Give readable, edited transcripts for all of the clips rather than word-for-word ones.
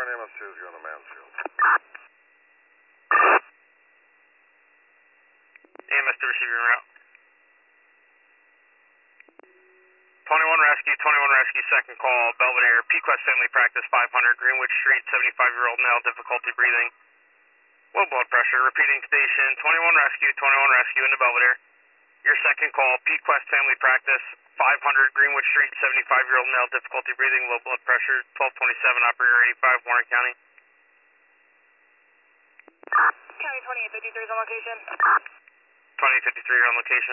MS2 is going to Mansfield. AMS2 receiving route. 21 rescue, second call, Belvedere, Pequest Family Practice 500, Greenwood Street, 75-year-old male, difficulty breathing, low blood pressure, repeating station, 21 rescue into Belvedere. Your second call, Pequest Family Practice 500, Greenwood Street, 75-year-old male, difficulty breathing, low blood pressure, 1227, operator 85, Warren County. County 2853 is on location. 2053, you're on location.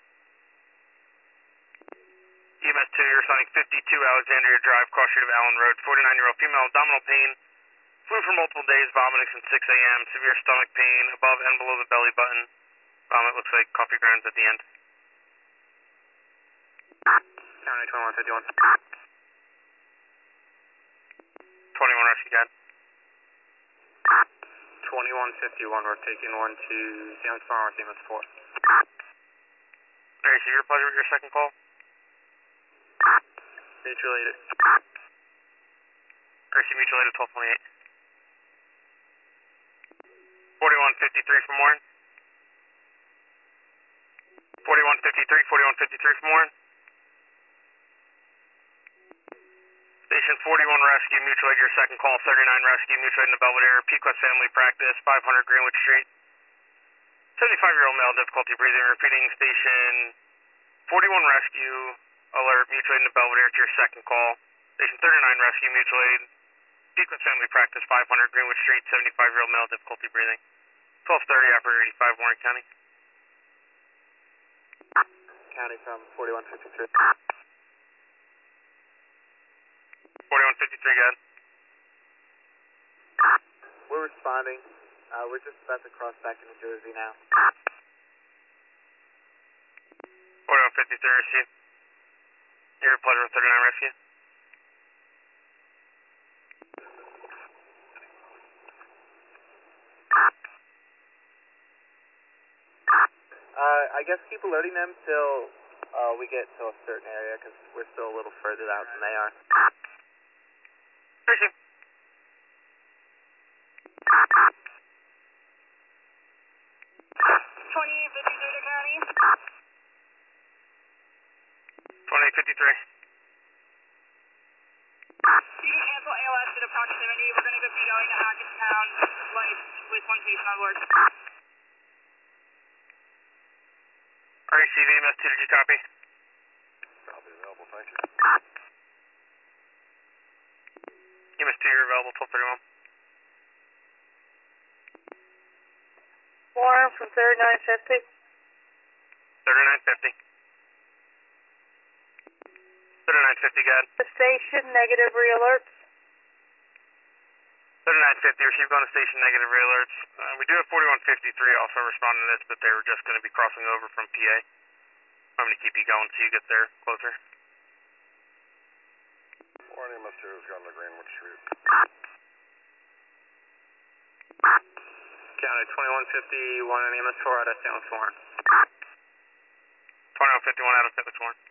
EMS2, you're assigning 52 Alexandria Drive, cross street of Allen Road, 49-year-old female, abdominal pain, flu for multiple days, vomiting since 6 a.m., severe stomach pain, above and below the belly button. It looks like coffee grounds at the end. County 2151. 21 rescue guide. 2151, we're taking one to San Farm, EMS4. Alright, so your pleasure with your second call? Mutual aided. RC mutual aided 1228. 4153 from Warren. 4153 from Warren. Station 41 rescue, mutual aid your second call, 39 rescue, mutual aid in the Belvedere, Pequest Family Practice, 500 Greenwood Street. 75-year-old male, difficulty breathing, repeating station 41 rescue, alert, mutual aid in the Belvedere to your second call. Station 39 rescue, mutual aid, Pequest Family Practice, 500 Greenwood Street, 75-year-old male, difficulty breathing. 1230, operator 85, Warren County. County from 4153. 4153, good. We're responding. We're just about to cross back into Jersey now. 4153 rescue. Your pleasure with 39 rescue. I guess keep alerting them till we get to a certain area because we're still a little further out than they are. Rescue. 2853 to County. 2853. You can cancel ALS at a proximity. We're going to be going to Hackettstown with one patient on board. RECV, MS2, did you copy? Copy available, thank you. MS2, you're available, 1231. Warren from 3950. 3950. 3950, good. The station, negative re-alerts. 3950, receive on the station, negative re-alerts. We do have 4153 also responding to this, but they were just going to be crossing over from PA. I'm going to keep you going until you get there closer. Warren MS2 is going to Greenwood Street. County 2151 and EMS4 out of San Warren. 2151 out of St. Warren.